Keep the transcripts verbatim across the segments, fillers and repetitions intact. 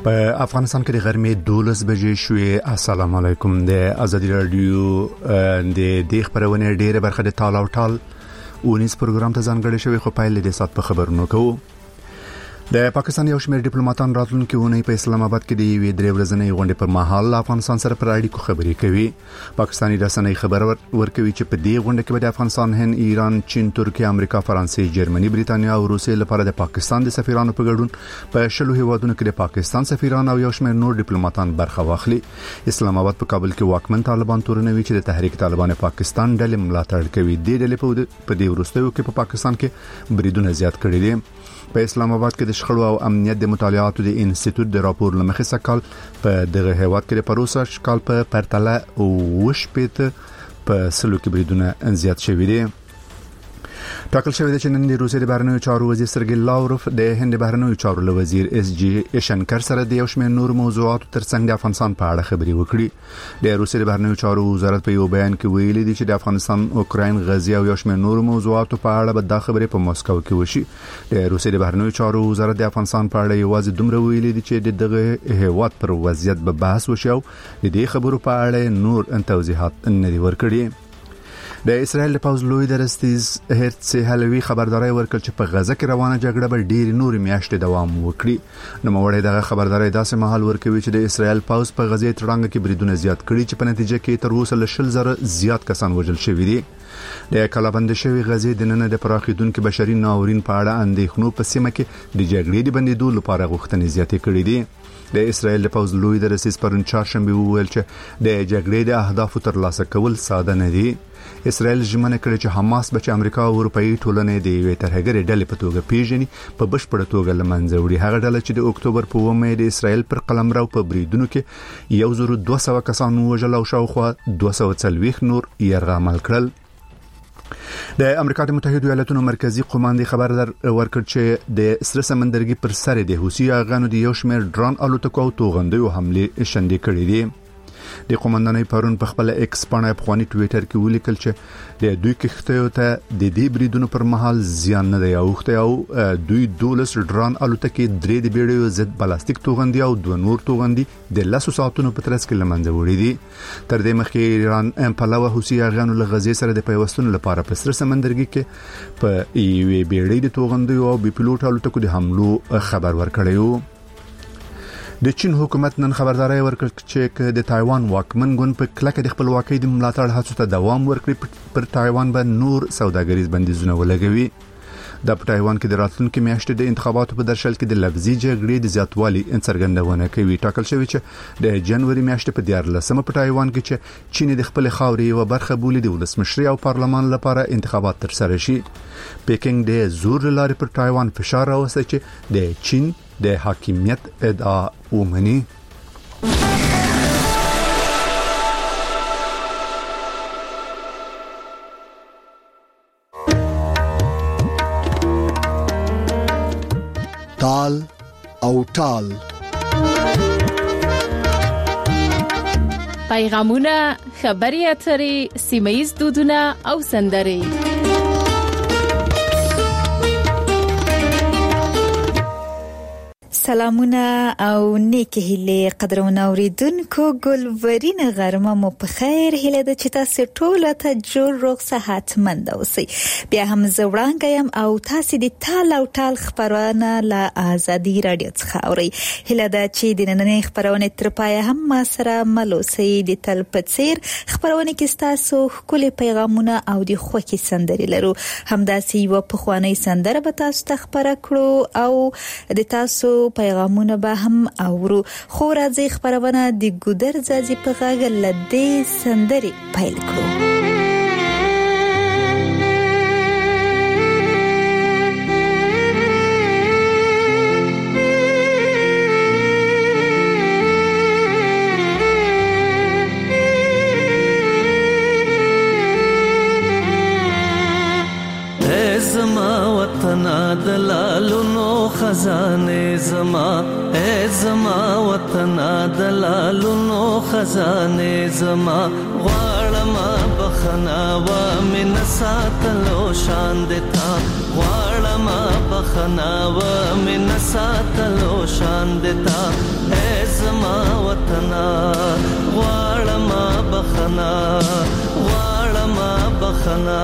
په افغانستان کې د غرمې دولس بجې شوې. السلام علیکم. د ازادي رادیو د دې خبرونه ډیره برخه د ټال او ټال ونیس پروګرام ته ځانګړی شوی، خو پایله د سات په خبرونو کوو. د پاکستان یو شمېر ډیپلوماټان راتلونکي ونې په اسلام آباد کې د یوې درې ورځې غونډې پر مهال افغانستان سره پر اړیکو خبرې کوي. پاکستاني رسنۍ خبر ورکوي چې په دې غونډه کې به د افغانستان، هند، ایران، چین، ترکیه، امریکا، فرانسې، جرمني، بریتانیا او روسیې لپاره د پاکستان د سفیرانو په ګډون په شلو هیوادونو کې د پاکستان سفیران او یو شمېر نور ډیپلوماټان برخه واخلي. اسلام آباد په کابل کې واکمن طالبان تورنوي چې د تحریک طالبان پاکستان ډلې ملاتړ کوي. د ډلې په دې وروستیو کې په پاکستان کې بریدونه زیات کړي دي. په اسلام آباد کې د شخړو او امنیت د مطالعاتو د انسټیټیوټ د راپور لمخې سکال په دغه هیواد کې د پروسه شکال په پرتله او وشپېته په سلو کې بریدونه زیات شوي دي. ټاکل شوی دی چې نن د روسیې د بهرنیو چارو وزیر سرګی لاوروف د هند د بهرنیو چارو وزیر اس جی شنکر سره د یو شمېر نور موضوعاتو ترڅنګ د افغانستان په اړه خبرې وکړي. د روسیې د بهرنیو چارو وزارت په یو بیان کې ویلي دی چې د افغانستان، اوکراین، غزې او یو شمېر نور موضوعاتو په اړه به دا خبرې په مسکو کې وشي. د روسیې د بهرنیو چارو وزارت د افغانستان په اړه یوازې دومره ویلي دی چې دغه هیواد پر وضعیت به بحث وشي او د دې خبرو په اړه نور توضیحات نه دی ورکړي. د اسرائیل د پوځ لوی درستیز هرڅ هلوی خبرداري ورکړ چې په غزه کې روانه جګړه به ډېر نور میاشتې دوام وکړي. نو موړې دغه خبرداري داسې مهال ورکوي چې د اسرائیل پوځ په غزه تړانګ کې بریدونه زیات کړي چې په نتیجه کې تر اوسه له شل زره زیات کسان وژل شوي دي. د کلابند شوی غزه د نن د پراخیدونکو بشري ناورین په اړه اندېښنو په سیمه کې د جګړې د بندیدو لپاره غوښتنې زیاتې کړې دي. د اسرائیل د پوځ لوی درستیز پرون چهارشنبه وویل چې د جګړې د اهدافو ترلاسه کول ساده نه دي. اسرائیل ژمنه کړې چې حماس به چې امریکا او اروپאי ټولنې د یوې ترهګرې ډلې په توګه پیژني په بشپړه توګه لمنځه وړي. هغه ډله چې د اکتوبر په اوومه د اسرائیل پر قلمرو په بریدونو کې یو زر دوه سوه کسان وژل او شاوخوا دوه سوه څلوېښت نور یرغمل کړل. د امریکا د متحده ایالاتونو مرکزی قوماندې خبر ورکړ چې د سره سمندرګي پر سر د حوثي اغانو د یو شمېر ډرون الوتکو او توغندیو حمله شندې کړې دي. د قومندانۍ پرون په خپل ایکس باندې په خواني ټوئیټر کې ولیکل چې د دوی کښتیو ته د دې بریدونو پر مهال زیان نه دی اوخته او دوی دولس ډرون الوتکې، درې د بیړیو ضد بلاستیک توغندي او دوه نور توغندي د لاسو ساعتونو په ترڅ کې لمنځه وړي دي. تر دې مخکې ایران په لوه حوثي اغانو له غزې سره د پیوستون لپاره په سره سمندرګي کې په یوې بیړۍ د توغندي او بي پلوټ الوتکو د حملو خبر ورکړی. د چین حکومت نن خبرداري ورکړه چې د تایوان واکمن ګوند په کلکه د خپلواکۍ د ملاتړ هڅو ته دوام ورکړي، پر تایوان به نور سوداګریز بندیزونه ولګوي. د تایوان کې د راتلونکو میاشتې د انتخاباتو په درشل کې د لفظي جګړې د زیاتوالي څرګندونه کوي. ټاکل شوی چې د جنوري میاشتې په دیارلسمه په تایوان کې چې چین د خپل خاورې یو برخه بولي د ولسمشري او پارلمان لپاره انتخابات ترسره شي. پیکینګ د زور لارې پر تایوان فشار راوسته چې د چین د حاکمیت ادعا ومني. ټال او ټال پیغامونه، خبري اترې، سیمایي دودونه او سندري. سلامونه او نیکی هیله قدرونه اوریدونکو، ګلورین غرمه مو په خیر. هیله ده چې تاسو ټول ته جوړ روغ صحت مند اوسئ. بیا هم زوړانګ یم او تاسو د ټال او ټال خبرونه له آزادي رادیو څخه اورئ. هیله ده چې د نننۍ خبرونه تر پای هم ما سره مل اوسئ. د تل په څیر خبرونه کې تاسو ښکلي پیغامونه او د خوښي سندري لرو. همداسې یو په خواني سندره به تاسو ته خبره کړو او د تاسو پیغامونه به هم اورو. خو راځي خبرونه د ګودر ځاځي په غاګل لدې سندري پیل کړو. زما وطن دلالونو خزانه زما، اے زما وطن دلالونو خزانه زما، غواړم بخنا و من ساتلو شان دتا غواړم بخنا و من ساتلو شان دتا اے زما وطن غواړم بخنا غواړم بخنا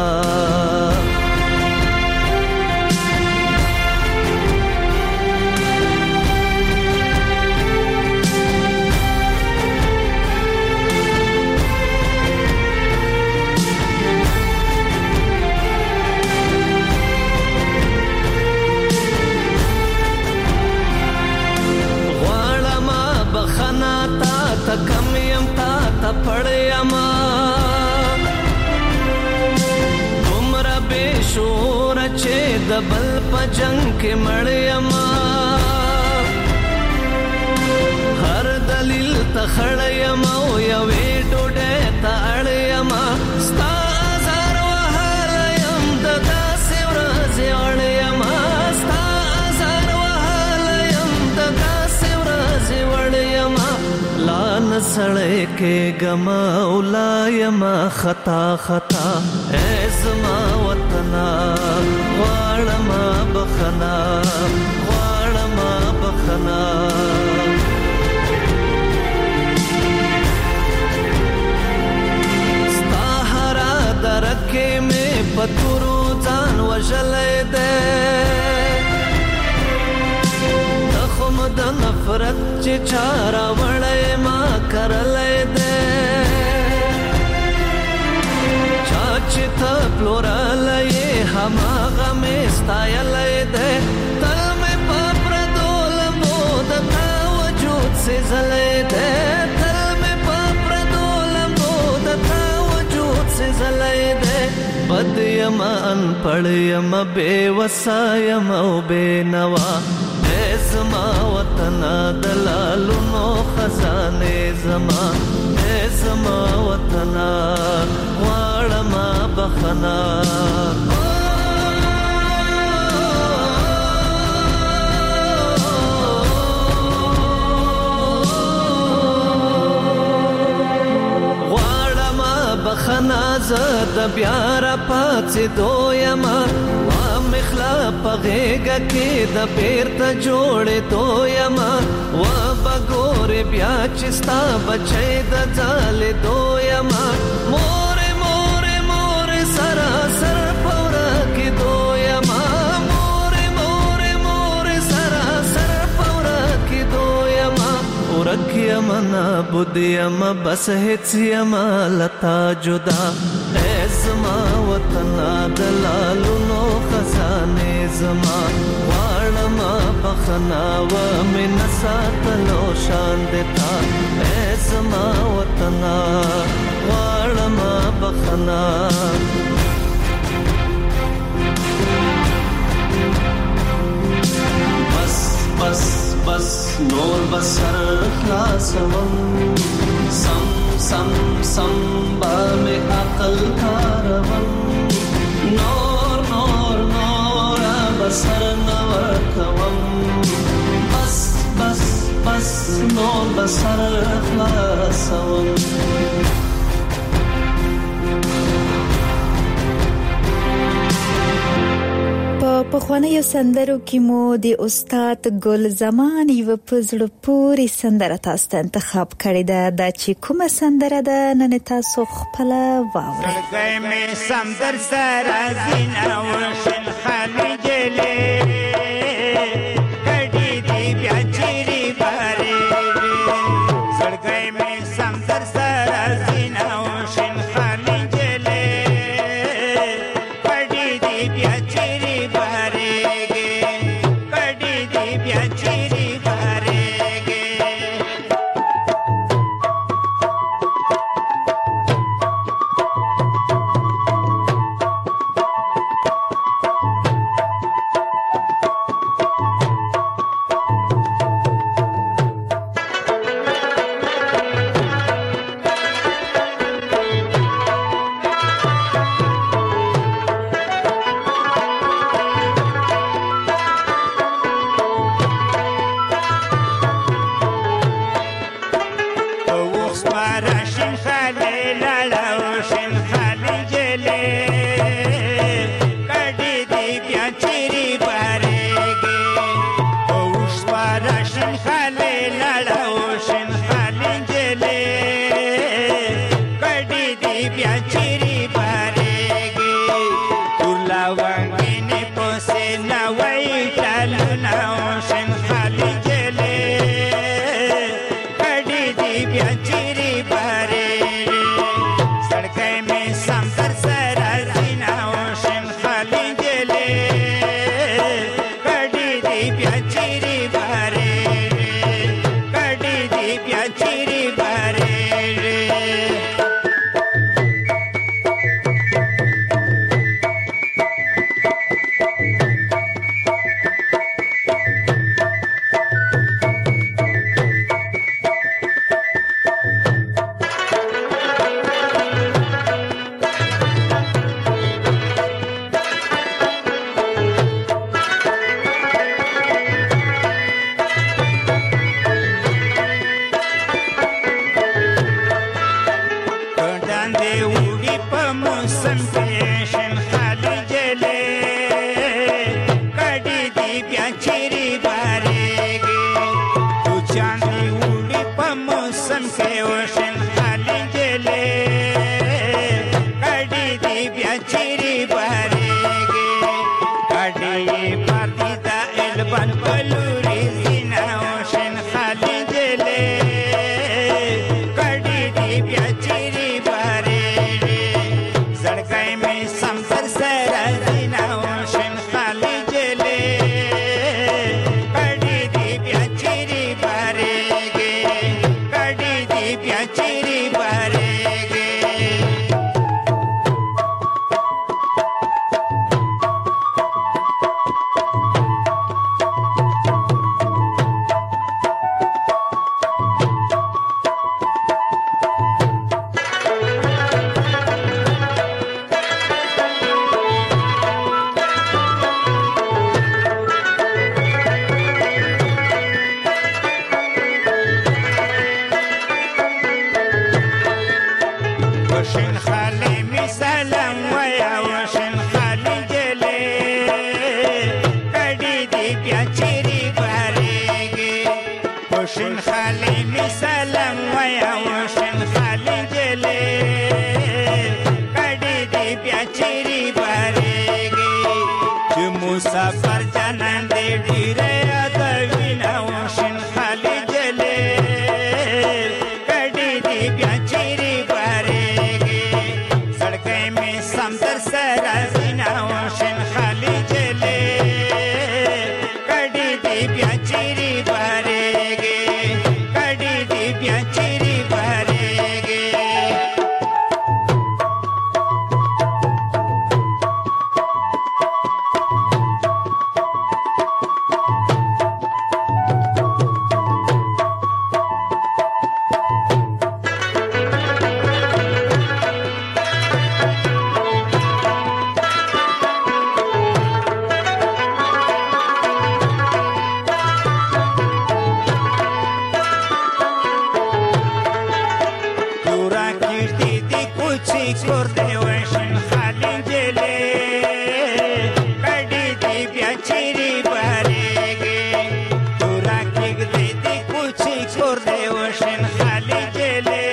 کم یم تا تا پړیما عمر به شور چې د بل په جنگ کې مړیما هر دلیل ته خړیما او یوې ډوډۍ ته اړیما ستا زار وهایم د داسې ورځې اړیما ستا زار وهایم د داسې ورځې اړیما لان سړې کې غما اولایم خطا خطا اے زما وطن غواړم بخنا غواړم بخنا ستا هرا درکې مې پتورو ځان وژلې ده تخم د نفرت چې چارا وړې ما کرلې ده چاچ ته پلورلې هماغه مې ستایلې ده تل مې په پردول مود تا وجود سي زلې ده تل مې په پردول مود تا وجود سي زلې ده بد یم ان پړ یم بے وسایم او بے نوا زما وطن دلالو نو خزانه زما اے زما وطن غواړم بخنا غواړم بخنا زد بیا را پاتې دویما مخلا پغېګه کې د بیرته جوړې دویما و بګور بیا چې ستا بچی د ځالې دویما مور مور مور سرا سر پورا کې دویما مور مور مور سرا سر پورا کې دویما ورکیم نه بودیم بس هیڅ یم لتا جدا اے زما وطن دلالو نو خزانه زما غواړم بخنا و من ساتلو شان دتا اے زما وطن غواړم بخنا بس بس بس نور بسر خلاصوم سم سم سم با میں عقل کاروم نور نور نور بسر نور کوم بس بس بس نور بسر خلاصوم په خوانیو سندرو کې مو د استاد ګل زمان یو پزړه پوری سندره تاسو ته انتخاب کړې ده دا چې کومه سندره ده نن تاسو خپل واورئ زړګی مې سندر سره زینا وشل خلیجلې کډې دی بیا چیرې بارې زړګی مې سندر سره زینا وشل خلیجلې کډې دی بیا چیرې په موسم کې شین خالي جلې کډې دی بیا چیرې بارېږي تو چاندي وړي په موسم کې وشین خالي جلې کډې دی بیا چیرې بارېږي کډې پاتې دا البن بلوري زینا وشین خالي جلې کډې دی بیا چیرې بارېږي زړګی مې سم تر سره زینا وشین خالي جلې کډې دی بیا چیرې بارېږي کډې دی بیا چیرې بارېږي وشین خالي می سلام ویا وشین خالي جلې کډې دی بیا چیرې بارېږي وشین خالي می سلام ویا وشین خالي جلې کډې دی بیا چیرې بارېږي چې مسافر جانان دې ډېره یادوینه وشین خالي جلې کډې دی بیا چیرې بارېږي زړګی مې سم در سره زینا وشین خالي جلې کډې دی بیا چیرې بارېږي کډې دی بیا چیرې بارېږي تورا کشتی دی کوچی کور دی وشین خالي جلې کډې دی بیا چیرې بارېږي تورا کشتی دی کوچی کور دی وشین خالي جلې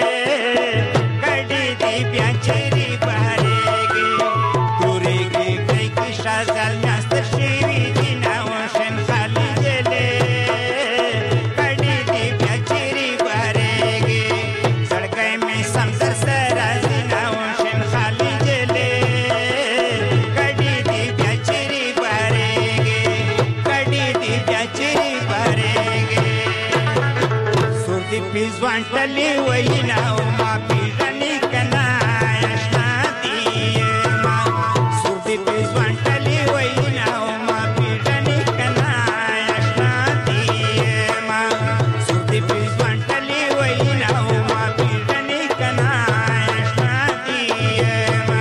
کډې دی بیا چیرې بارېږي تورې کشتی کې شازل ناست شوي دي نه وشین خالي جلې کډې دی بیا چیرې بارېږي زړګی مې سم در سره زینا وشین خالي جلې کډې دی بیا چیرې بارېږي کډې دی بیا چیرې بارېږي سور دې پیزوان ټلې وینا ما پیژنې کنه اشنا دي ما سور دې پیزوان ټلې وینا ما پیژنې کنه اشنا دي ما سور دې پیزوان ټلې وینا ما پیژنې کنه اشنا دي ما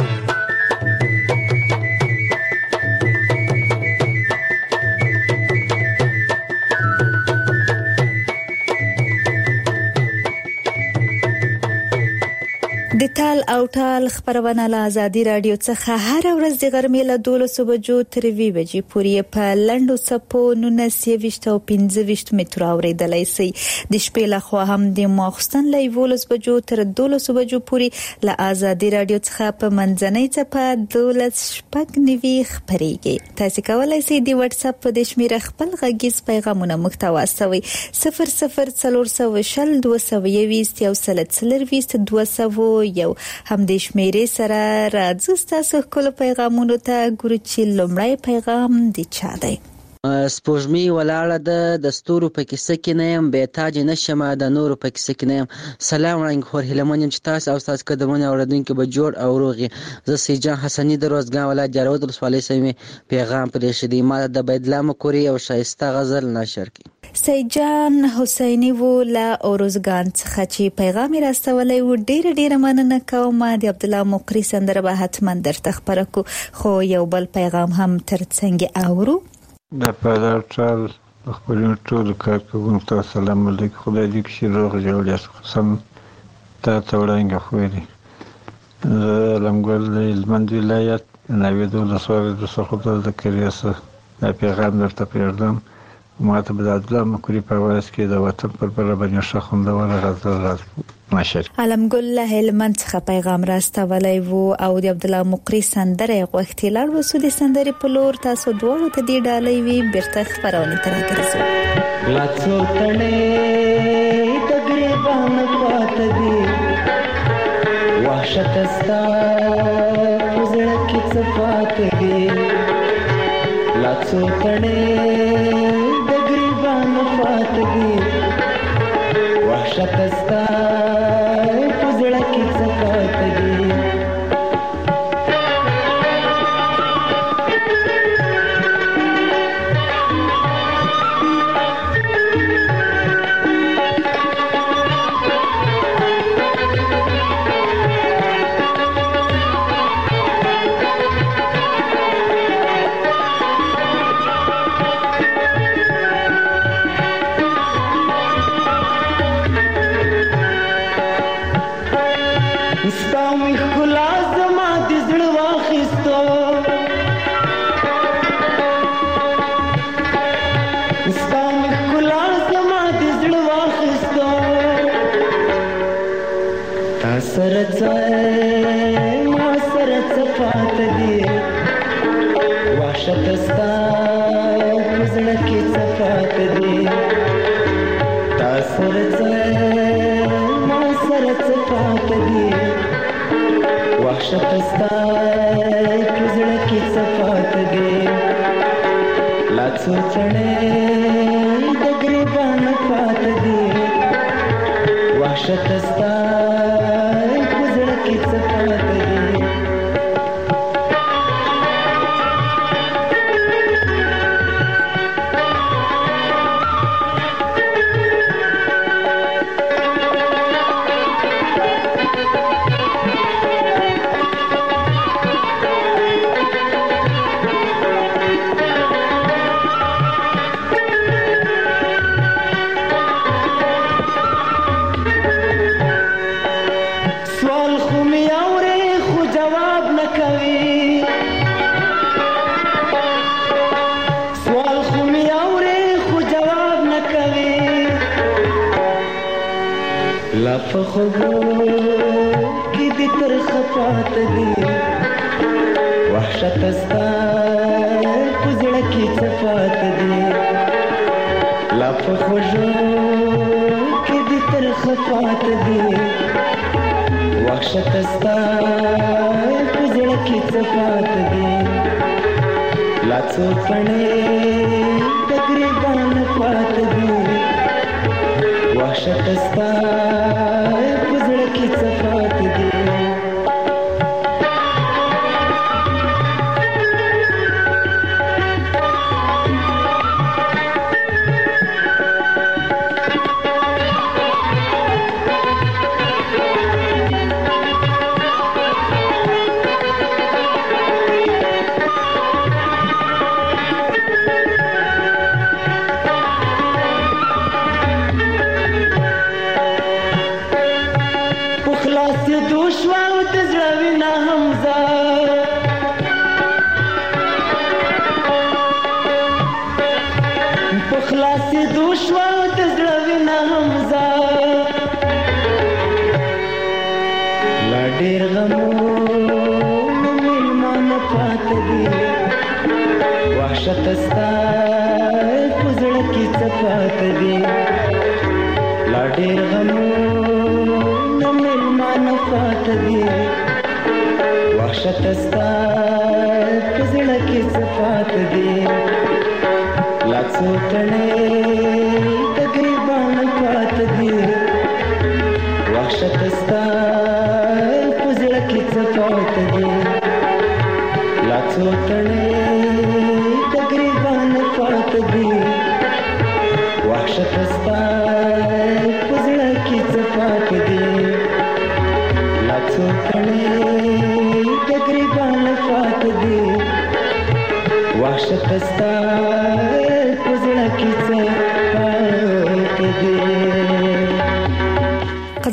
د تال او ټال خبرونه له ازادي رادیو څخه هر ورځ د غرمې له دولسو بجو تر وی بجې پورې په لنډو سپو نونسیويشت او پنځويشت متر اوریدلای شي د شپې له خوا هم د ماخستن له یولس بجو تر دولسو بجو پورې له ازادي رادیو څخه په منځنۍ څپه دولس شپږ نوي خبريږي تاسو کولای شئ د واتس اپ په د شمیره خپل غږیز پیغامونه محتوا سوي صفر صفر څلور سوه شل دوه سوه یويست یو سل څلرويست دوه سوه یو هم د شمیرې سره راځو تاسو خپل پیغامونو ته ګورو چې لومړی پیغام دی چا دی سپوږمۍ ولاړه ده د ستورو په کیسه کې نه یم بې تاج نشمه د نورو په کیسه کې نه یم سلام وړاندې خور هیلمن یم چې تاسو او تاسو قدمونه اوریدونکو به جوړ او روغ زه سیجان حسنی د روزګان ولایت جاروت ولسوالۍ سیمې پیغام پرې شدي ما د بيدلا مکوري او شایسته غزل نشر کړي سیجان حسینی ولا اوروزګان څخه چې پیغام راستولای و ډیر ډیر مننه کوم د عبد الله مقری سندره به حتما درته خبره کو خو یو بل پیغام هم ترڅنګ اورو د پادارټال خپل ټول کارکونکو ته سلام علیکم خدای دې چې روغ جوړ یاست قسم تا ته وړاندې خو دې زه لمګل د هلمند ولایت نوید ولسوالۍ د سرخوږه د کریاسه دا پیغام درته پرېږدم. ما ته به د عبدالله مکوري په اواز کې د وطن پر بله باندې ښه خوندوره غزل راز نشر. علمګل له هلمند څخه پیغام راستولی و او د عبدالله مقری سندره غوښتي لاړ وسو. د سندرې په لور تاسو دواړو ته دې ډالۍ وي بیرته خپرونې ته راګرځو. لا څو تڼۍ د ګریبان پاته دي وحشت ستا په زړه کې څه پاته دي. لا څو تڼۍ د ګریبان پاته دي وحشت ستا په زړه کې څه پاته دي.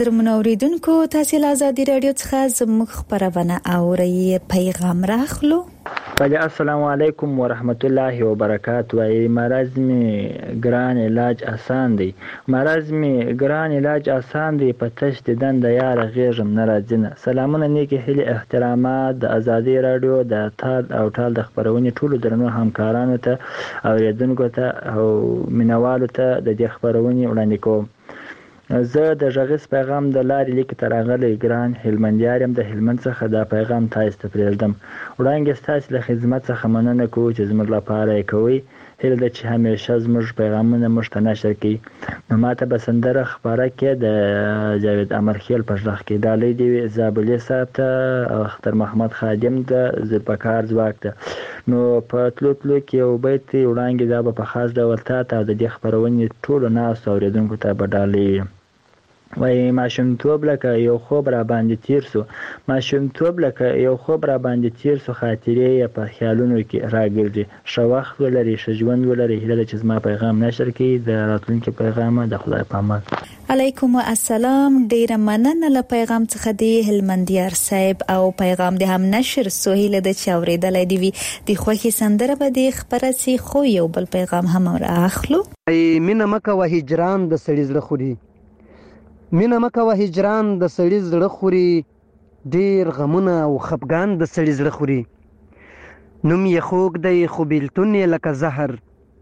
قدرمنو اوریدونکو تاسو له آزادي رادیو څخه زموږ خبرونه اورئ. پیغام راخلو. بله السلام علیکم ورحمت الله وبرکاته. وای مرض می ګران علاج آسان دی، مرض می ګران علاج آسان دی، په تش دیدن د یار غیږم نه راځي نه. سلامونه نیکی هیله احترامات د آزادي رادیو د تال او ټال د خبرونې ټولو درنو همکارانو ته اوریدونکو ته او مینوالو ته د دې خبرونې وړاندې کوم. زه د غږیز پیغام د لارې لیک ته راغلی ګران هلمندیار یم، د هلمند څخه دا پیغام تاسو ته پرېږدم. وړاندې ستاسو له خدمت څخه مننه کوو چې زموږ لپاره یې کوئ. هیله ده چې همیشه زموږ پیغامونه موږ ته نشر کړي. نو ماته به سندره خپاره کړې د جاوید امرخیل په غږ کې. ډالۍ دې وي زابلي صاحب ته، اختر محمد خادم د ذوالفقار ځواک ته. نو په تلو تلو کې یو بیت وړاندې دا به په خاص ډول تا ته د دې خپرونې ټولو ناستو اورېدونکو ته به ډالۍ وي. وای ماشومتوب لکه یو خوب را باندې تیر سو، ماشومتوب لکه یو خوب را باندې تیر سو، خاطرې یې په خیالونو کې راګرځي. ښه وخت ولري، ښه ژوند ولري. هیله چې زما پیغام نشر کړي. د راتلونکي پیغام د خدای په امان. علیکم السلام. ډیره مننه له پیغام څخه دی هلمندیار صاحب او پیغام د هم نشر سو. هیله د چې اوریدلای دی وي د خوخي سندره به د خبره سي. خو یو بل پیغام هم راخلو. ای مینه مکه و هجران د سړي زړه خوري، مینه مکه و هجران د سړي زړه خوري، ډیر غمونه او خفګان د سړي زړه خوري. نوم یې خوږ دی خو بیلتون یې لکه زهر،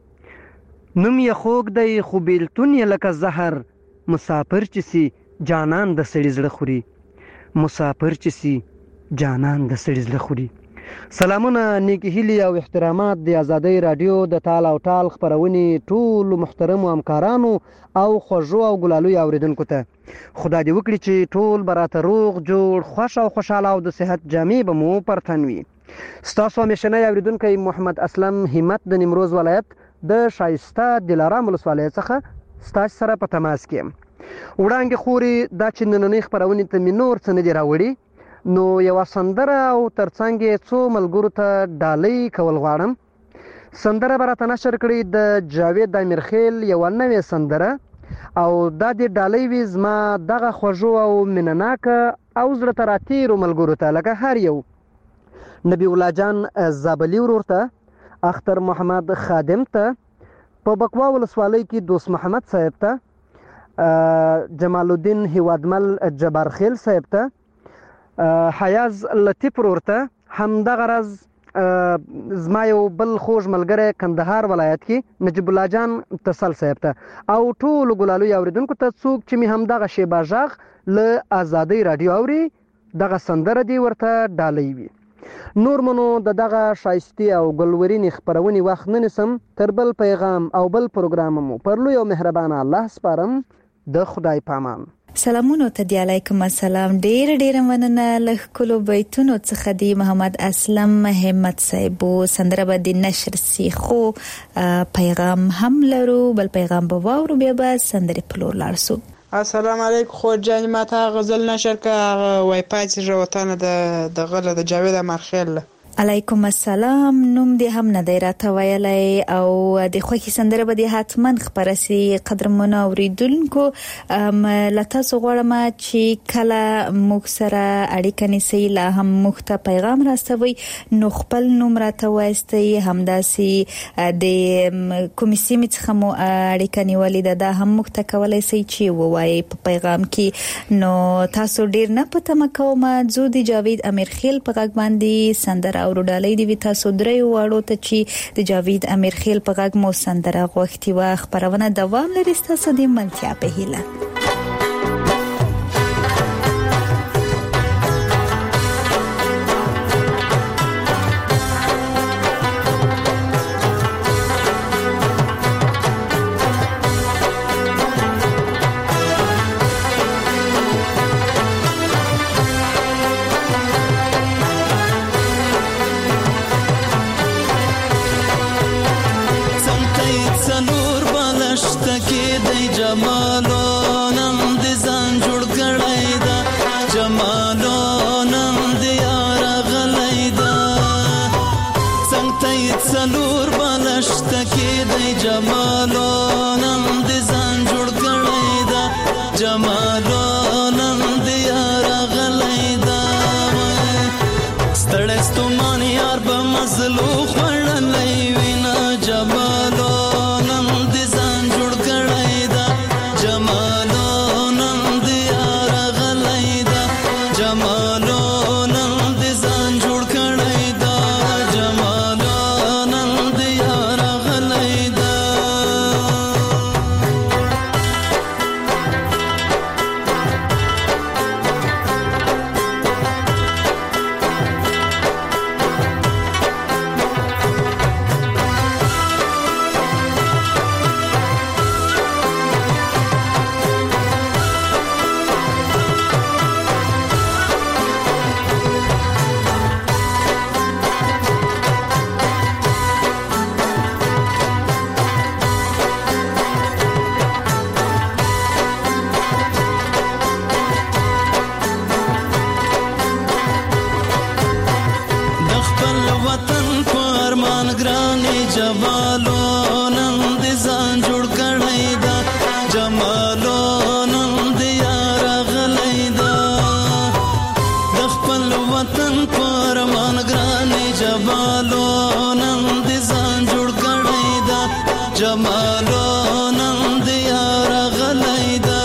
نوم یې خوږ دی خو بیلتون یې لکه زهر. مسافر چې سي جانان د سړي زړه خوري، مسافر چې سي جانان د سړي زړه خوري. سلامونه نیکی هیلې او احترامات د آزادۍ رادیو د تال او ټال خپرونې ټولو محترمو همکارانو او خوږو او ګلالویو اوریدونکو ته. خدای دې وکړي چې ټول به راته روغ جوړ خوښ او خوشحاله او د صحت جامې به مو پر تن وي. ستاسو همیشنی اوریدونکی محمد اسلم همت د نیمروز ولایت د شایسته دلارام ولسوالۍ څخه ستاسو سره په تماس کې یم. وړاندې خورې دا چې نننۍ خپرونې ته مې نور څه نه دي راوړي، نو یوه سندره او ترڅنګ یې څو ملګرو ته ډالۍ کول غواړم. سندره به راته نشر کړي د جاوید امیرخیل یوه نوې سندره، او دا د ډالۍ وي زما دغه خوږو او مینهناکه او زړه ته راتېرو ملګرو ته، لکه هر یو نبی الله جان زابلي ورور ته، اختر محمد خادم ته، په بکوا ولسوالۍ کې دوست محمد صاحب ته، جمال الدین هیوادمل جبار خیل صاحب ته، حیاز لطیف ورور ته، همدغه راز زما یو بل خوږ ملګری کندهار ولایت کې نجیب الله جان تسل صاحب ته، او ټولو ګلالویو اوریدونکو ته څوک چې مې همدغه شیبه غږ له آزادۍ راډیو اوري، دغه سندره دې ورته ډالۍ وي. نور منو د دغه شایستې او ګلورینې خپرونې وخت نه نیسم. تر بل پیغام او بل پروګرام مو پر لوی او مهربانه الله سپارم. د خدای پامان. سلامونه ته دی. علیکم السلام. ډیر ډیر مننه له کلو بیتونو څخه دی محمد اسلم همت صاحب. سندره به د نشر سی خو پیغام هم لرو. بل پیغام به واورو بیا به سندره پلور لارسو. السلام علیکم. خو جان ماته غزل نشر کا وای پاتې جوړتانه د د غله د جاوید امرخیل. علیکم السلام. نوم دې هم نه دی راته ویلی او د خوښي سندره به دې حتما خپره سي. قدرمنو اوریدونکو له تاسو غواړم چې کله موږ سره اړیکه نیسئ لا هم موږ ته پیغام راستوئ، نو خپل نوم راته وایستئ، همداسې د کومې سیمې څخه مو اړیکه نیولې ده دا هم موږ ته کولی سئ چې ووایئ په پیغام کې. نو تاسو ډیر نه په تمه کوم. ځو د جاوید امیرخیل په غږ باندې سندره او ډالۍ دی تاسو درې واړو ته چې د جاوید امیرخیل په غږ مو سندره غوښتي و. خبرونه دوام لري. تاسو د ملتیا په هیله. جمالون ستومان یار به مزلو خوړلی وینا جمالو نن دې ځان جوړ کړی دا جمالو نن دې یار غلی دا جمالو نن دې ځان جوړ کړی دا جمالو نن دې یار غلی دا جمالو نن دې ځان جوړ کړی دا جمالو نن دې یار غلی دا د خپل وطن په ارمان ګرانې جمالو نن دې ځان جوړ کړی دا جمالو نن دې یار غلی دا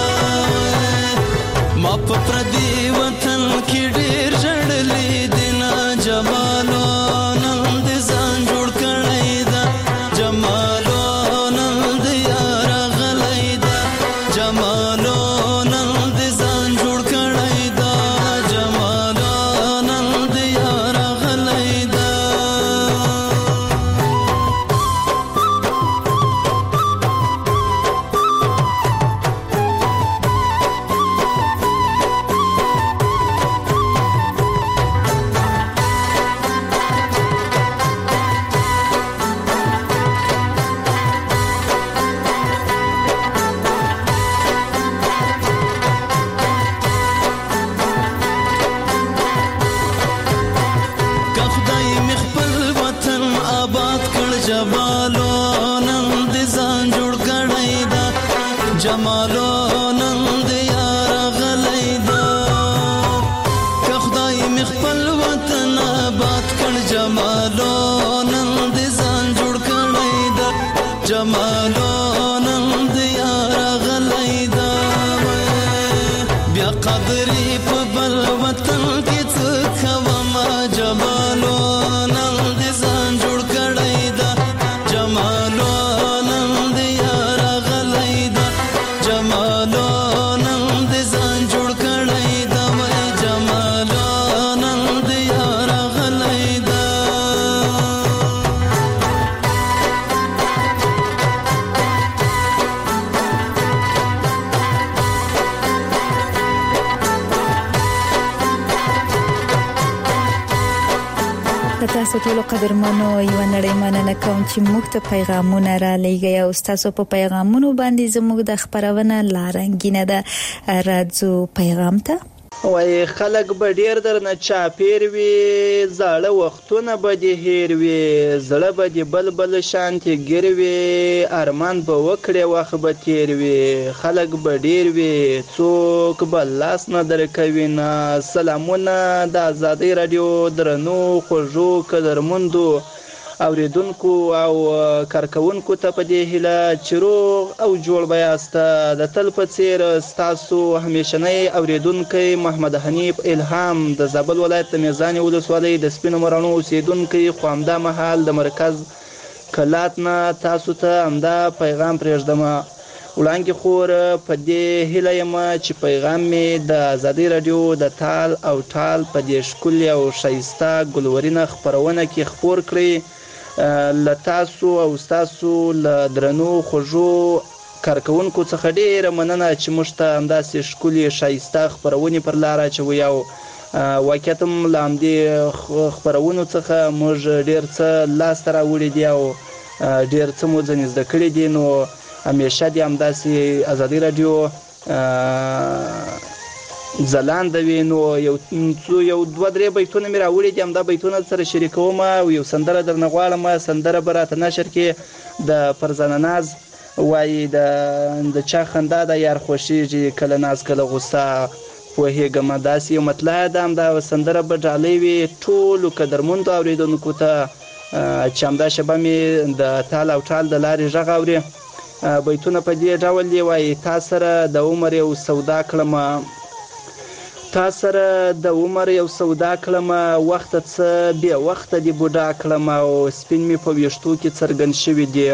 ما په پردي وطن کې ډېر ژړلې دي نه جمالو نن دې ځان جوړ کړی دا جمالو نن دې یار غلی دا جمالو نن دې ځان جوړ کړی دا جمالو نن دې یار غلی دا جمالو نن دې ځان جوړ کړی دا جمالو نن دې یار غلی دا که خدای مې خپل وطن آباد کړ جمالو نن دې ځان جوړ کړی دا جمالو نن دې یار غلی دا بیا قدرې په بل وطن کې څه کوم جمالو نن دې ځان جوړ کړی دا جمالو نن دې یار غلی دا جمالو نن دې ځان جوړ کړی دا جمالو نن دې یار غلی دا تاسو ټول قدرمنو یو نړۍ مننه کوم چې موږ ته پیغامونه را لېږي او تاسو په پیغامونو باندې زموږ د خبرونه لارنګینه ده راځو پیغام ته وای خلک به ډیر درنه چاپیر وي زاړه وختونه به دې هیر وي زړه به دې بلبل شانتي ګیر وي ارمان به وکړې وخت به تیر وي خلک به ډیر وي څوک به لاس نه درکوي نه سلامونه د ازادۍ رادیو درنو خوږو قدرمندو اوریدونکو او کارکونکو ته په دې هیله چې روغ او جوړ به یاست د تل په څیر ستاسو همیشنی اوریدونکی محمد حنیف الهام د زابل ولایت د میزان ولسوالۍ د سپینو مرانو اوسیدونکی خو همدا مهال د مرکز کلات نه تاسو ته همدا پیغام پرېږدم وړاندې خور په دې هیله یم چې پیغام مې د ازادۍ رادیو د تال او ټال په دې ښکلې او ښایسته ګلورینه خپرونه کې خپور کړئ له تاسو او ستاسو له درنو خوږو کارکونکو څخه ډیره مننه چې موږ ته همداسې ښکلې ښایسته خپرونې پر لار اچوئ او واقعیت هم له همدې خپرونو څخه موږ ډیر څه لاسته راوړي دي او ډیر څه مو ځنې زده کړي دي نو همیشه دې همداسې ازادۍ رادیو ځلانده وي نو یو یو دوه درې بیتونه مې راوړي دي همدا بیتونه سره شریکوم او یو سندره درنه غواړم سندره به راته نشر کې د فرزانه ناز وایي د چا خندا د یار خوښیږي کله ناز کله غوسه پوهېږم داسې یو مطلع ده همدا سندره به ډالۍ وي ټولو قدرمندو اورېدونکو ته چې همدا شېبه مې د تال او ټال د لارې غږ اوري. بیتونه په دې ډول دی وایي تا سره د عمر یو سودا کړمه تا سره د عمر یو سودا کړمه وخته څه بې وخته دې بوډا کړمه او سپین مې په ویښتو کې څرګند شوي دي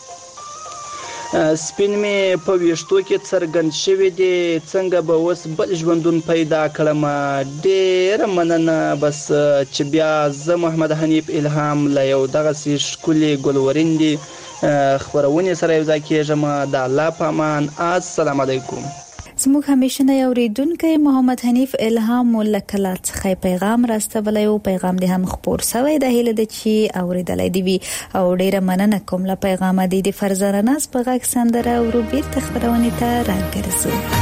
سپین مې په ویښتو کې څرګند شوي دي څنګه به اوس بل ژوندون پیدا کړمه. ډېره مننه بس چې بیا زه محمد حنیف الهام له یو دغسې ښکلې ګلورین خپرونې سره یو ځای کېږم. د الله په امان. السلام علیکم. زموږ همیشنی اوریدونکی محمد حنیف الهام ولکلا څخه پیغام راستولی او پیغام دې هم خپور شوی د هیله د چې اوریدلای دی وي او ډیره مننه کوم له پیغام دې د فرزانه ناز په غږ سندره او روبیر تخبرونې ته راګرځو.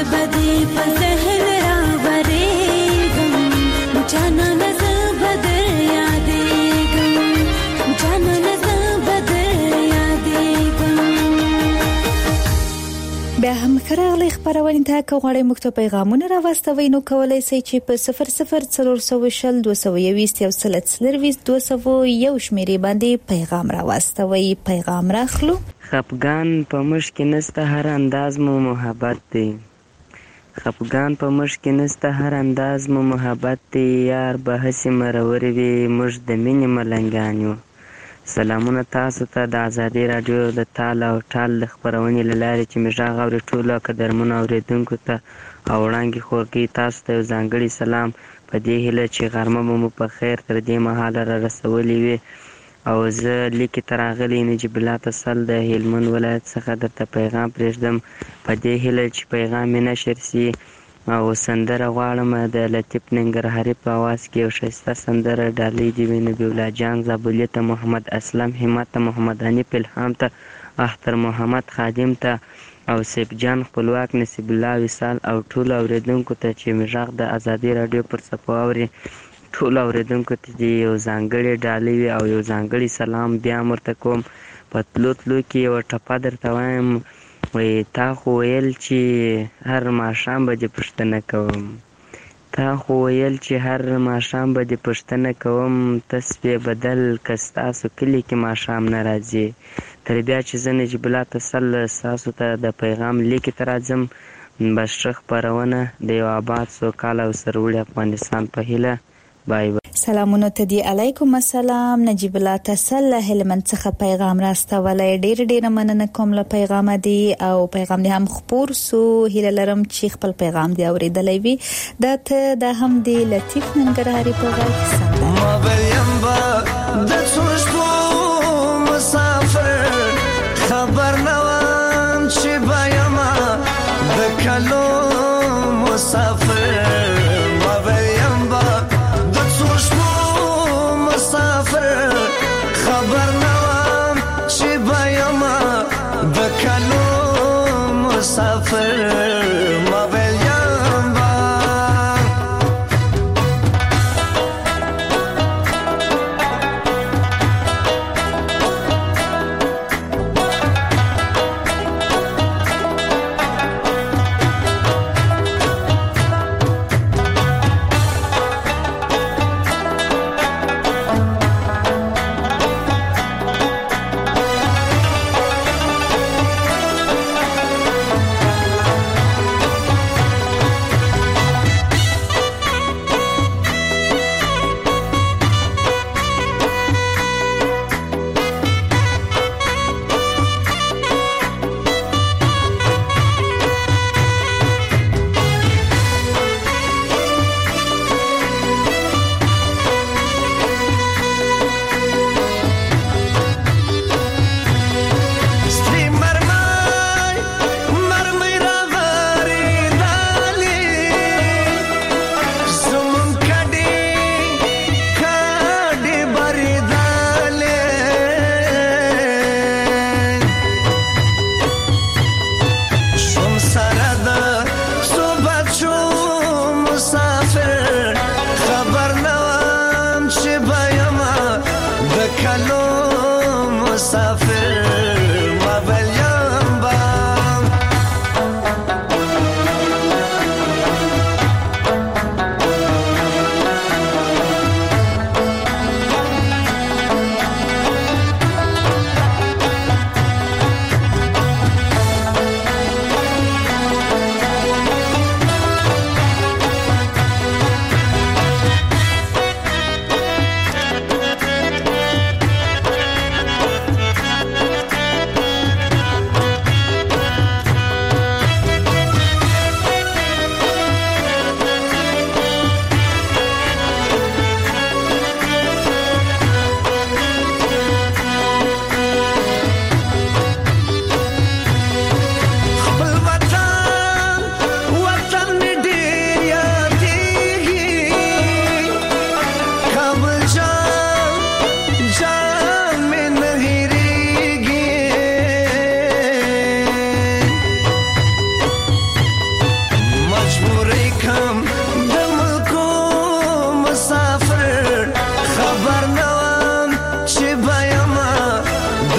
بدی په ذهن راوریږم جانانه زه به در یادېږم جانانه زه به در یادېږم. بیا هم راغلی خبرونه ته که غواړئ موږ ته پیغامونه راواستوئ نو کولی شئ چې په صفر صفر څلور سوه شل دوه سوه یویشت یو سل څلرویشت دوه سوه یو شمېرې باندې پیغام راواستوئ. پیغام راخلو. خفګان په مشک کې نسته هر انداز مو محبت دی خفګان په مشک کې نسته هر انداز مو محبت دی یار به هسې مرور وي موږ د مینې ملنګان یو. سلامونه تاسو ته د ازادي راډیو د تال او ټال د خپرونې له لارې چې مې غږ اوري ټولو قدرمنو اورېدونکو ته او وړاندې خورګي تاسو ته یو ځانګړی سلام په دې هیله چې غرمه به مو په خیر تر دې مهاله را رسولې وي. او زه لیکې ته راغلی نجیب الله تسل د هلمند ولایت څخه درته پیغام پرېږدم په دې هیله چې پیغام مې نشر سي او سندره غواړم د لطیف ننګرهاري په اواز کې یو ښایسته سندره ډالۍ دې وي نبي الله جان زابلي ته محمد اسلم همت ته محمد حنیف الهام ته اختر محمد خادم ته او سیف جان خپلواک نصیب الله وصال او ټولو اورېدونکو ته چې مې غږ د ازادي راډیو پر څپو اوري ټولو اورېدونکو ته دې یو ځانګړې ډالۍ وي او یو ځانګړی سلام بیا هم ورته کوم. په تلو تلو کې یوه ټپه درته وایم وایي تا خو ویل چې هر ماښام به دې پوښتنه کوم تا خو ویل چې هر ماښام به دې پوښتنه کوم ته سپې بدل که ستاسو کلي کې ماښام نه راځي. تر بیا چې زه نجیب الله تسل ستاسو ته د پیغام لیکې ته راځم بس ښه خپرونه د یو آباد سوکاله او سرلوړي افغانستان په هیله. بای بای. سلامونه ته دی علیکم السلام نجیب الله تسل هلمند څخه پیغام راستولی ډیر ډیر مننه کوم له پیغام دی او پیغام دی هم خپور سو هیله لرم چې خپل پیغام دی اوریدلی وي دا ته دا هم دی لطیف ننګرهاري په غږ سندره ما بیم با د څوشتو مسافر خبر نوام چې بایم د کلو مسافر ما بیم با خبر نوام چې بایم د کلو مسافر ما ویلیم با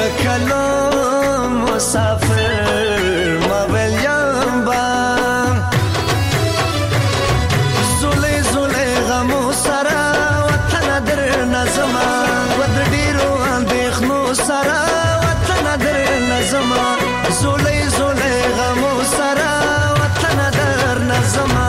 کلو مسافر مولیم با زولی زولی غمو سرا وطن در نظما ود ډیرو اندېښنو سرا وطن در نظما زولی زولی غمو سرا وطن در نظما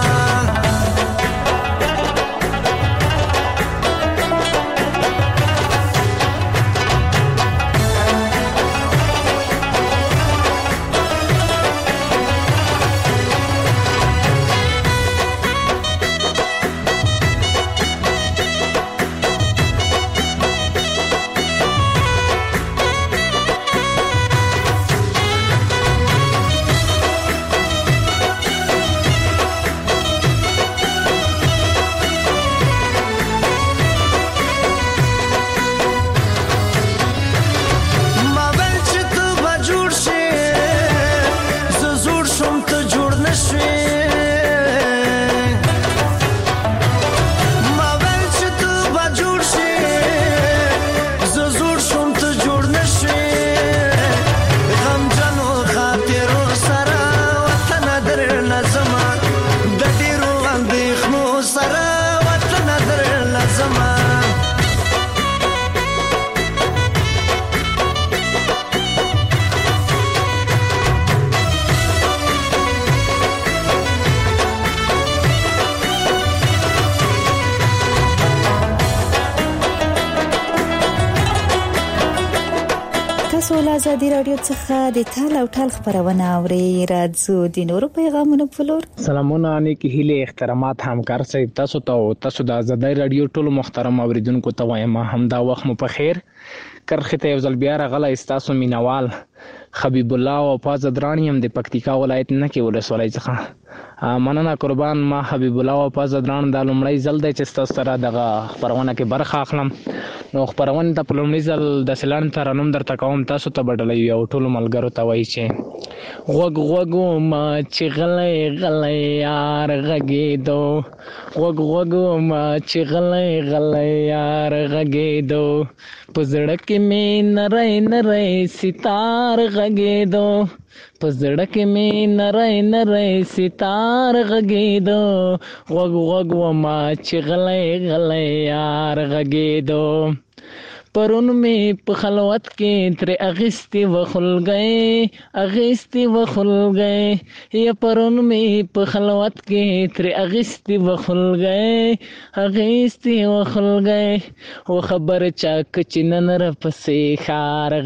ازادي راډیو څخه د ټال او ټال خبرونه اوري راځو د نورو پیغامونو په لور. سلامونه نیکی هیله احترامات همکار صاحب تاسو ته تاسو د ازادي راډیو ټولو محترم اوریدونکو ته وایم همدا وخت مو په خیر. کرخه ته یو ځل بیا راغلی استاسو مینوال حبیب الله او پاز درانیم د پکتیکا ولایت نه کې ولسوالۍ څخه مننه قربان. ما حبیب الله او پاز دران د لومړی ځل د چې سره دغه خبرونه کې برخه اخلم. نو خبرونه ته په لومړي ځل د سلان ترنم درته کوم تاسو ته بدلوي او ټول ملګرو ته وایي چې غوګ غوګو ما چې غلې غلې یار غږېدو غوګ غوګو ما چې غلې غلې یار غږېدو په زړه کې مې نری نری ستار غږېدو په زړه کې مې نری نری ستار غږېدو غوګ غوګو ما چې غلې غلې یار غږېدو پرون می په خلوت کې تر اغستی وخل گئے اغستی وخل گئے یا پرون می په خلوت کې تر اغستی وخل گئے اغستی وخل گئے و خبر چا کچنن را پسې خار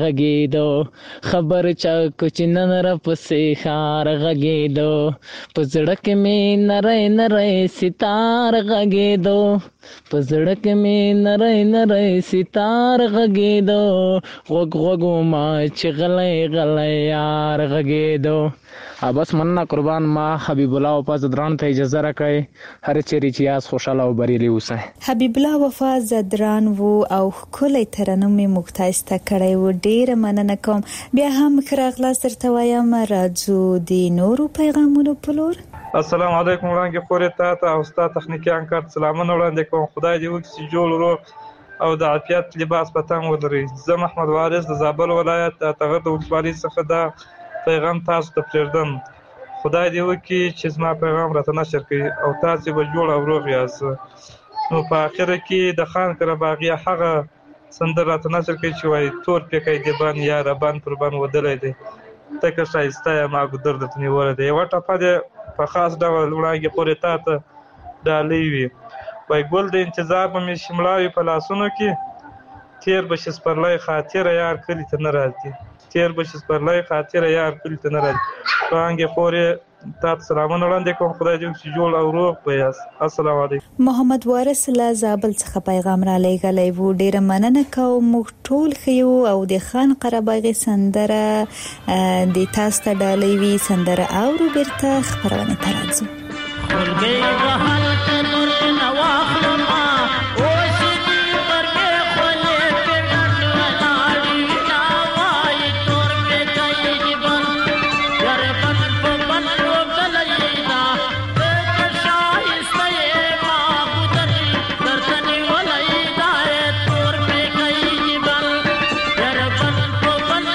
غږېدو خبر چا کچنن را پسې خار غږېدو په زړه کې می نری نری ستار غږېدو په زړه کې می نری نری ستار غږېدو غوږ غوږو ما چې غلې غلې یار غږېدو. بس مننه قربان. ما حبیب الله وفا زدران ته اجازه راکړئ هر چیرې چې یاست خوشحاله او بریالي اوسئ. حبیب الله وفا زدران وو او ښکلی ترنم یې موږ ته ایسته کړی و. ډېره مننه کوم. بیا هم ښه راغلاست درته وایم. راځو د نورو پیغامونو په لور. السلام علیکم وړاندې خورې تا ته او ستا تخنیکي همکار سلامونه وړاندې کوم. خدای دې وکړي چې جوړ روغ او د عافیت لباس په تن ولري. زه محمد وارث د زابل ولایت د اتغر د ولسوالۍ څخه دا پیغام تاسو ته پرېږدم. خدای دې وکړي چې زما پیغام راته نشر کړي او تاسو به جوړ او روغ یاست. نو په اخره کې د خان قرباغي هغه سندره راته نشر کړي چې وایي تور پیکی دیبان یا ربان پر بان ودلی دی تکه ښایسته یم ما ګودر درته نیولی دی. یوه ټپه دې په خاص ډول وړاندې پورې تا ته ډالۍ وي. وای ګل د انتظار به مې شملاوي په لاسونو کې تیر به شي سپرلی خاطره یار کلي ته نه راځي تیر به شي سپرلی خاطره یار کلي ته نه راځي. وړاندې پورې تا ته سلامونه وړاندې کوم. خدای دې وکړي چې جوړ او روغ به یاست. السلام علیکم. محمد وارث له زابل څخه پیغام را لېږلی و. ډېره مننه کوم. موږ ټول ښه یو او د خان قرباغي سندره د تاسو ته ډالۍ وي. سندره اورو بیرته خپرونې ته راځو. Bye.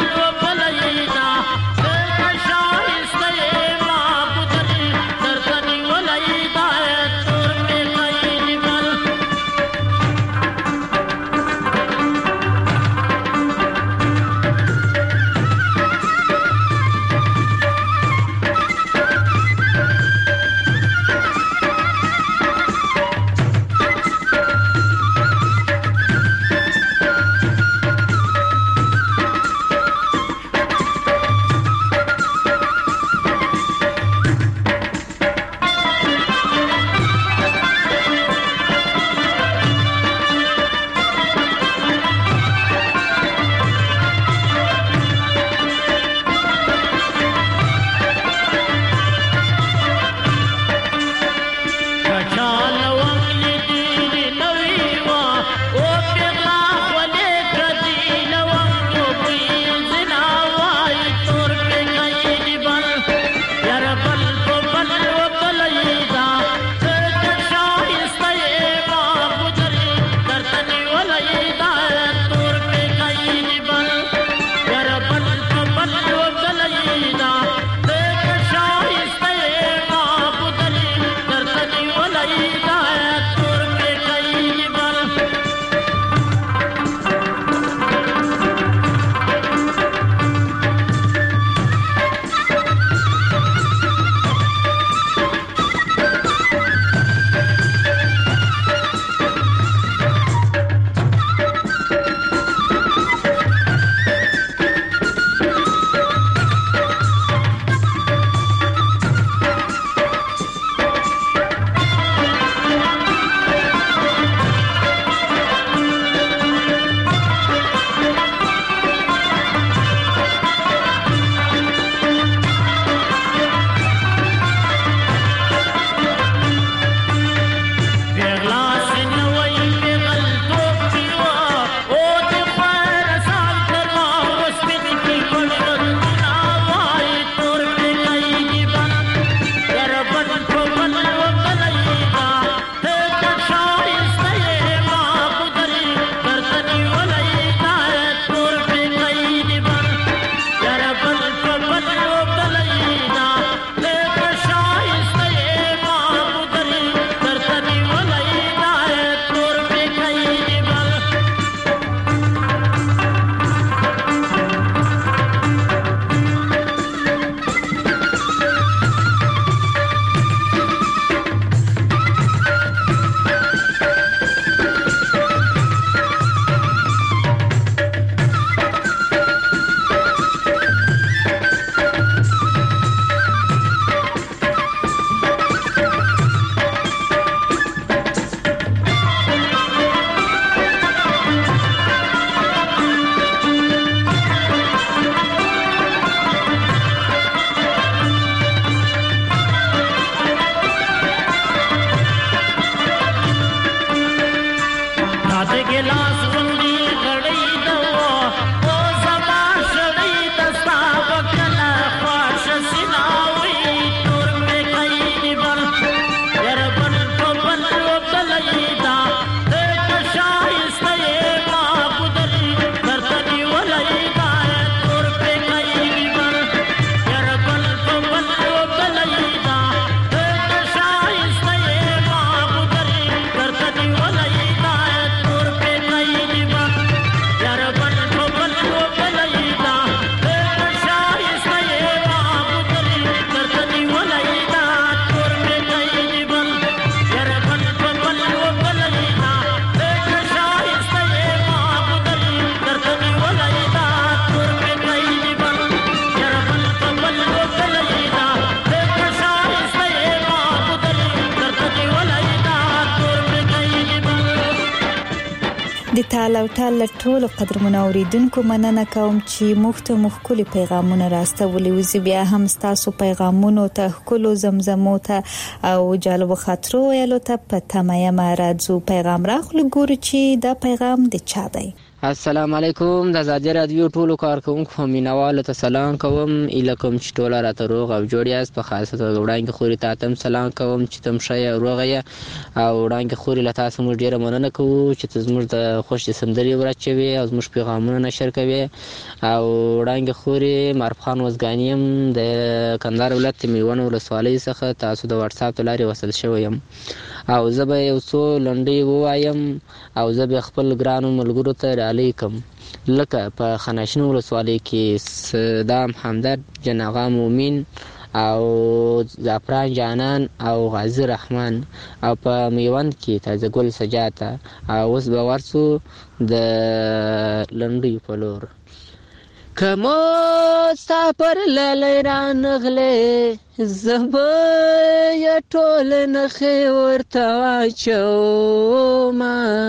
د تال او ټال ټولو قدرمنو اوریدونکو مننه کوم چې مخته مخکلي پیغامونه راستولي وزي بیا هم تاسو پیغامونو ته خلو زمزمو ته او جالب خاطرو ویلو ته په تمایم راځو پیغام راخلو ګورو چې دا پیغام د چا دی. السلام علیکم د آزادي رادیو ټولو کارکونکو مینوالو ته سلام کوم الکم چې ټوله راته روغ او جوړ یاست په خاصه توګه وړاندې خوري ته تم سلام کوم چې تم ښه او روغ یې او وړاندې خوري له تاسو موږ ډیره مننه کوو چې تاسو موږ د خوش سندري ورچوي او موږ پیغامونه نشر کوي او وړاندې خوري معرفان وزګانیم د کندهار ولایت میوند ولسوالۍ څخه تاسو د واتس اپ لارې وصل شوم او زه به یو څو لنډۍ ووایم او زه به خپل ګرانو ملګرو ته علیکم لکه په خناشنو ولسوالۍ کې صدام همدرد جناغا مومن او زعفران جانان او غازی رحمان او په میوند کې تازه ګل سجاته او اوس به ورسو د لنډۍ په لور. کمو ستا پر لالی رانغلی زبه یا ټول نخې ورته واچوما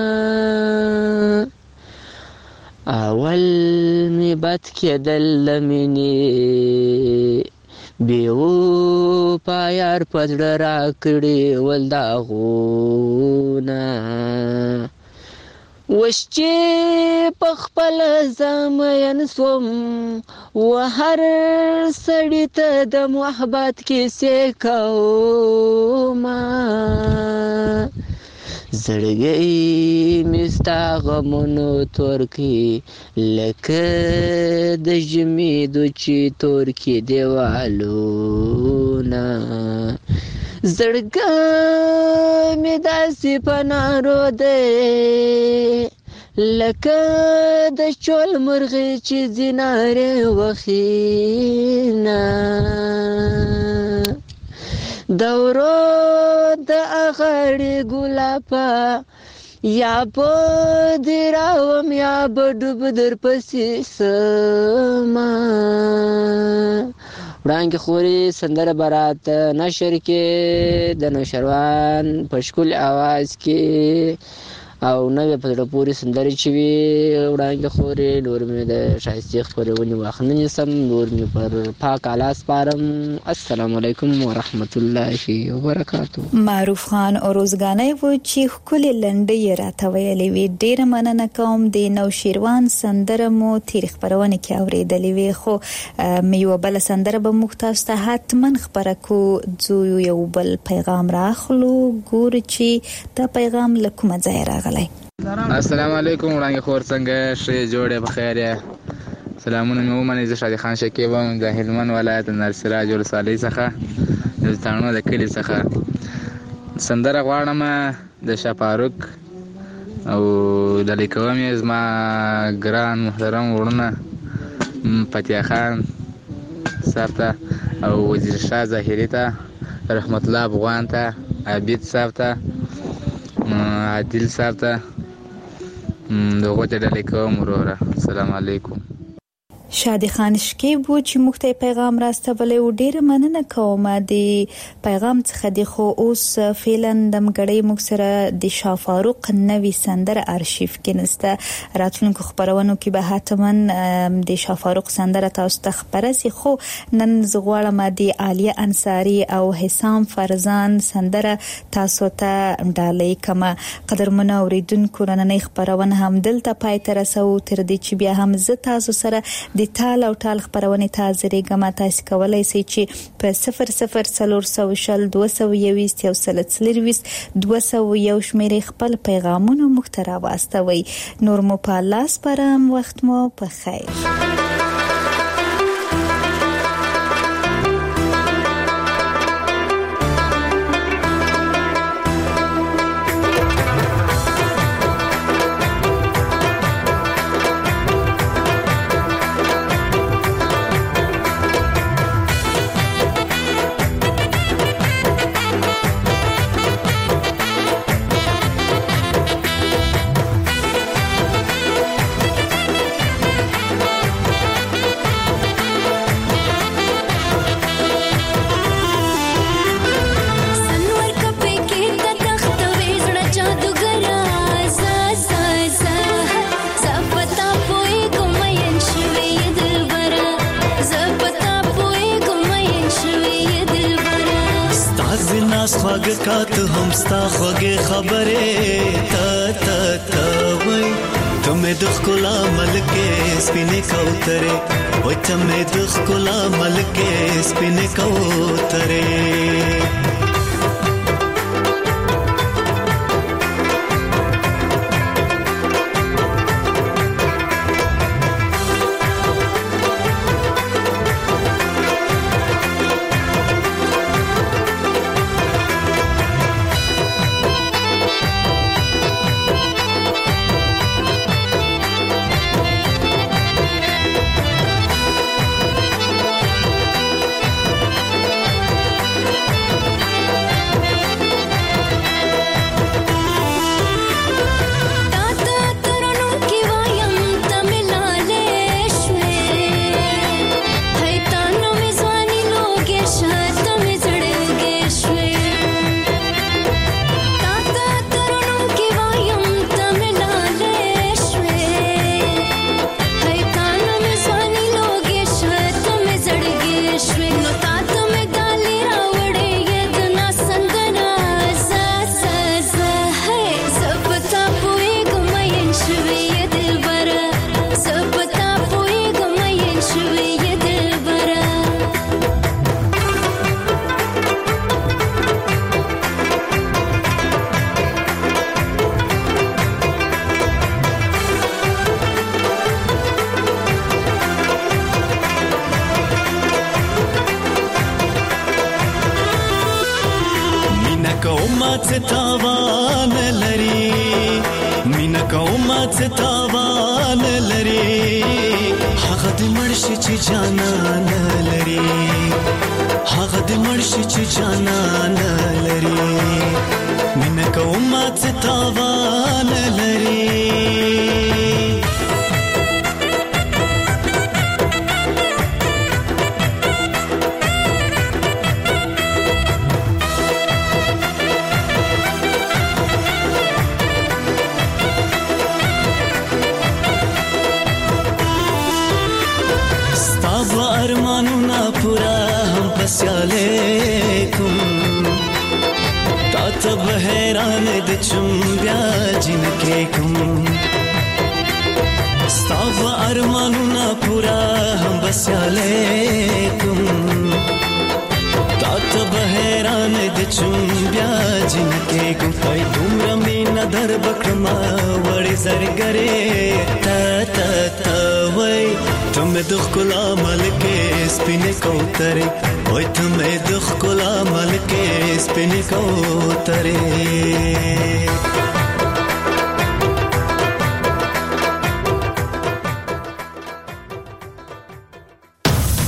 اول می بد کېدل له مینې بیو پا یار په زړه راکړي ول داغونه وش چې په خپل زمین سوم و هر سړی ته د محبت کیسې کومه زړګی مې ستا غمونو تور کړي لکه د ژمي دوچې تور کړي دیوالونه زړګی مې داسې په نارو دی لکه د چول مرغې چې زینارې وخینه د ورو د اغړې ګلابه یا به دې راوم یا به ډوب در پسې سمه وړاندې خوري سندره برات نشر کې د نوشروان په ښکلي اواز کې او نوې په زړه پورې سندرې چې وي وړاندې خوري نور مې د ښایستې خپرونې وخت نه نیسم نور مې پر پاک اعلی سپارم. السلام علیکم ورحمت الله وبرکاتو. معروف خان اوروزګانی و چې ښکلې لنډۍ راته ویلې وي ډېره مننه کوم د نوشیروان سندره مو تیر خپرونه کې اورېدلې وي خو مې یو بل سندره به موږ تاسو ته حتما خبره کو ځو یو بل پیغام راخلو ګورو چې دا پیغام له کومه ځای راغلی. السلام علیکم وړاندې خور څنګه ښه جوړې په خیر یې سلامونه مې ومنئ زه شادي خان شکیب یم د هلمند ولایت نرسراج ولسوالۍ څخه د تاڼو د کلي څخه سندره غواړم د شاه فاروق او ډالۍ کوم یې زما ګران محترم وروڼه فتح خان صاحب ته او وزیر شاه ظاهري ته رحمت الله افغان ته عابد صاحب ته عادل صاحب ته دغه ته ډالۍ کوم وروره. السلام علیکم. شادي خان شکیب و چې موږ ته پیغام راستولی و ډېره مننه کوم د پیغام څخه د خو اوس فعلا د مګړې موږ سره د شاه فاروق نوې سندره ارشیف کې نسته راتلونکو خبرونو کې به حتما د شاه فاروق سندره تاسو ته خبره سي خو نن زغواړم د عالیه انصاری او حسام فرزان سندره تاسو ته ډالۍ کما قدرمنو اوریدونکو نن خبرونه هم دلته پای ته رسو تر دې چې بیا هم ز تاسو سره د تال او ټال خبرونه تاسو ریګه تاسو کولای شئ چې په صفر صفر څلور سوه شل دوه سوه یوویشت یو سل څلرویشت دوه سوه یو شمېرې خپل پیغامونه موږ ته راواستوئ. نور مو په لاس پرم وخت مو په خیر. ناس خواږه کات هم ستا خوږه خبره تا تا تا وای تمه د خلا ملکه سپینې کوتره وای تمه د خلا ملکه سپینې کوتره تمه د خلا ملکه سپینې کوتره وای تمه د خلا ملکه سپینې کوتره